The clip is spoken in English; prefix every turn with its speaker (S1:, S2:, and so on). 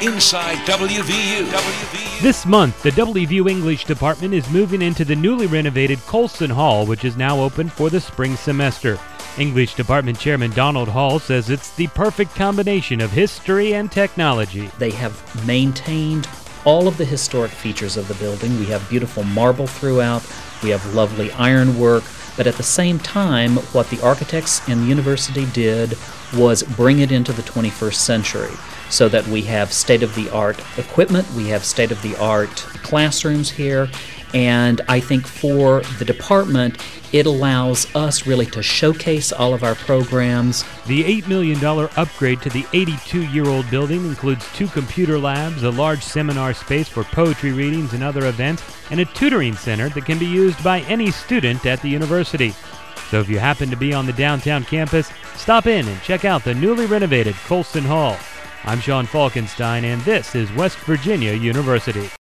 S1: inside WVU.
S2: This month, the WVU English department is moving into the newly renovated Colson Hall, which is now open for the spring semester. English Department Chairman Donald Hall says it's the perfect combination of history and technology.
S3: They have maintained all of the historic features of the building. We have beautiful marble throughout. We have lovely ironwork. But at the same time, what the architects and the university did was bring it into the 21st century so that we have state-of-the-art equipment, we have state-of-the-art classrooms here, and I think for the department, it allows us really to showcase all of our programs.
S2: The $8 million upgrade to the 82-year-old building includes 2 computer labs, a large seminar space for poetry readings and other events, and a tutoring center that can be used by any student at the university. So if you happen to be on the downtown campus, stop in and check out the newly renovated Colson Hall. I'm Sean Falkenstein, and this is West Virginia University.